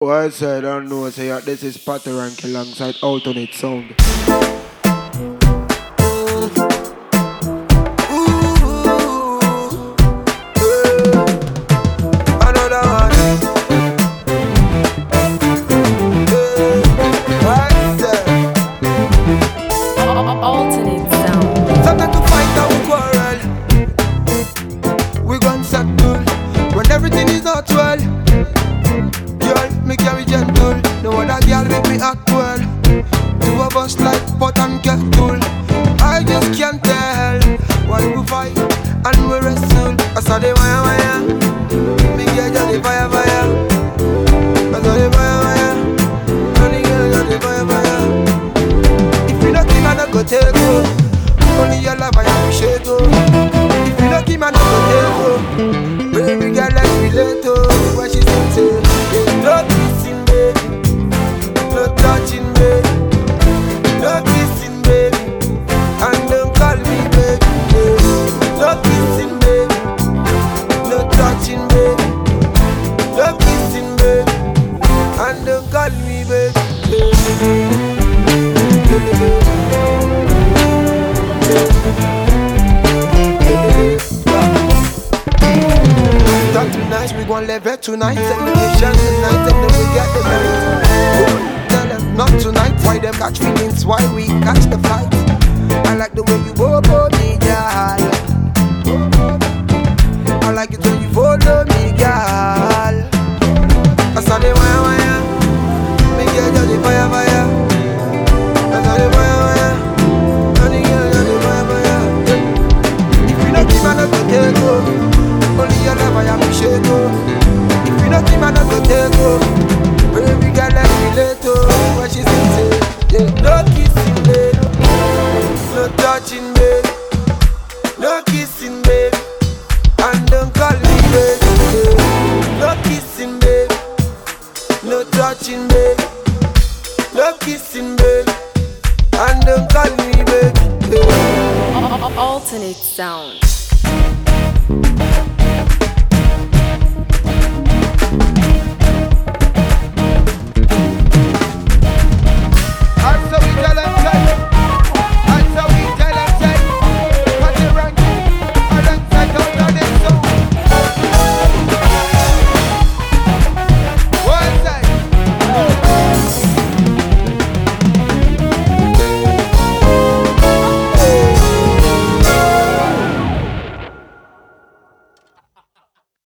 Well, I don't know. Say this is Patty Rank alongside Alternate Sound. Alternate sound. Sometimes to fight and we quarrel. We gon' settle when everything is not well. Girl, me carry gentle. No other girl make me act well. Two of us like pot and kettle. I just can't tell why we fight and we wrestle. I saw the wire. Me get just the fire. I saw the wire. Only girl got the fire. If you not keep, I not go take go. Only your love I appreciate oh. If you not keep, I not go take go. Baby girl, let's relate oh. What she say? No kissing, baby. No touching, baby. No kissing, baby. And don't call me baby. No kissing, baby. No touching, baby. No kissing, baby. And don't call me baby. Tonight, we gon' live it tonight. Segregation tonight, and then we get the night. Tell them not tonight. Why them catch feelings? Why we catch the fight? I like the way you go me, girl. I like it when you follow me, girl. I saw the wire. Me girl, you're the fire. I saw the wire. Honey girl, you're the fire. If you don't keep, I not go take go. Only your love I appreciate oh. If you not keep, I not go take oh. Baby girl, let's relate oh. What she say? Yeah. No kissing, baby. No touching, baby. No kissing, baby. And don't call me baby. Yeah. No kissing, baby. No touching, baby. No kissing, baby. And don't call me baby. Yeah. Alternate sound.